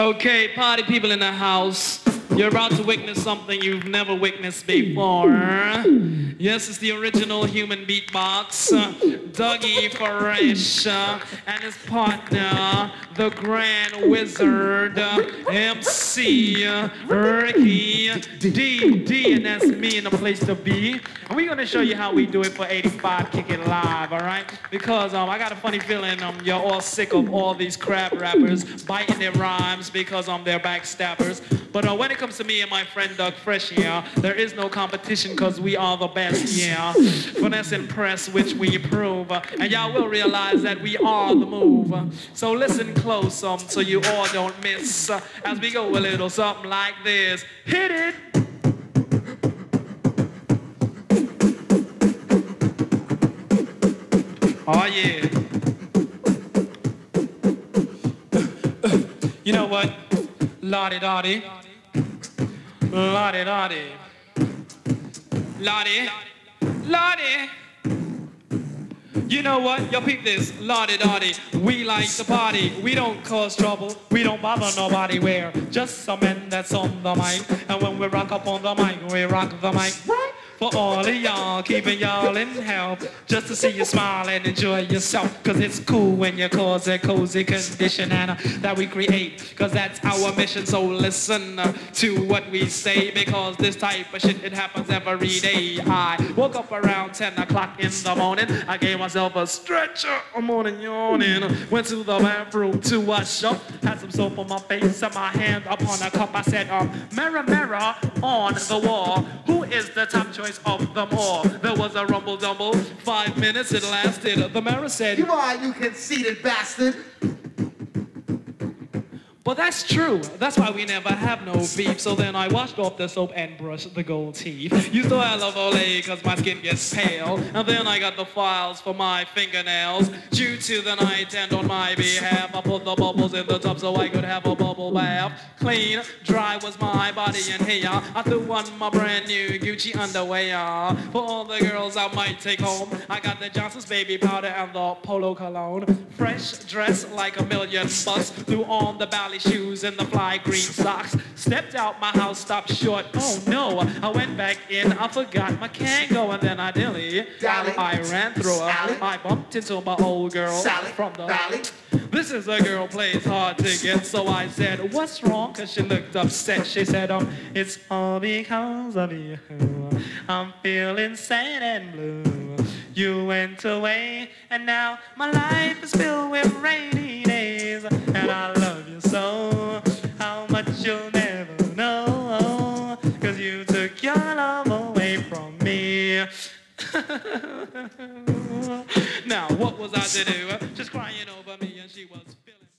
Okay, party people in the house. You're about to witness something you've never witnessed before. Yes, it's the original human beatbox. Dougie Fresh and his partner, the Grand Wizard, MC Ricky D, and that's me in the place to be. And we're gonna show you how we do it for 85 Kick It Live, all right? Because I got a funny feeling you're all sick of all these crap rappers biting their rhymes because they're backstabbers. But when it comes to me and my friend Doug Fresh, yeah, there is no competition because we are the best, yeah. Finesse and press, which we prove. And y'all will realize that we are the move. So listen close so you all don't miss. As we go a little something like this. Hit it! Oh yeah. You know what? Lottie-dottie. Lottie-dottie. Lottie. Lottie. You know what? Yo, peep this. Lottie-dottie. We like to party. We don't cause trouble. We don't bother nobody. We're just some men that's on the mic. And when we rock up on the mic, we rock the mic. Right? For all of y'all, keeping y'all in health, just to see you smile and enjoy yourself. Cause it's cool when you cause a cozy condition and that we create, cause that's our mission. So listen to what we say, because this type of shit, it happens every day. I woke up around 10 o'clock in the morning. I gave myself a stretcher, I'm morning yawning. Went to the bathroom to wash up, had some soap on my face and my hand upon a cup. I said, mirror, mirror on the wall, who is the top choice of them all? There was a rumble dumble, 5 minutes it lasted. The mirror said, "You are, you conceited bastard." But that's true. That's why we never have no beef. So then I washed off the soap and brushed the gold teeth. Used to I love Olay cause my skin gets pale. And then I got the files for my fingernails. Due to the night and on my behalf, I put the bubbles in the tub so I could have a bubble bath. Clean, dry was my body and hair. I threw on my brand new Gucci underwear. For all the girls I might take home, I got the Johnson's baby powder and the Polo cologne. Fresh dress like a million bucks. Threw on the ballet shoes and the fly green socks. Stepped out my house, stopped short. Oh no, I went back in, I forgot my Kango, and then I I ran through her. I bumped into my old girl from the valley. This is a girl plays hard to get, so I said, what's wrong? Cause she looked upset. She said, it's all because of you. I'm feeling sad and blue. You went away, and now my life is filled with rainy days. And I love you so, how much you'll never know. Cause you took your love away from me. Now, what was I to do? Just crying over me.